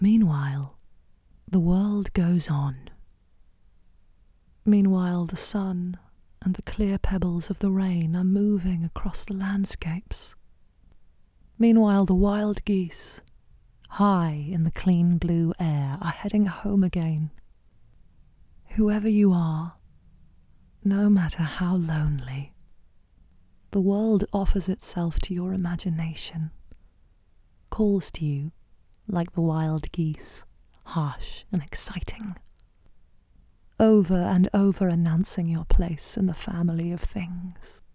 Meanwhile, the world goes on. Meanwhile, the sun and the clear pebbles of the rain are moving across the landscapes. Meanwhile, the wild geese, high in the clean blue air, are heading home again. Whoever you are, no matter how lonely, the world offers itself to your imagination, calls to you like the wild geese, harsh and exciting, over and over announcing your place in the family of things.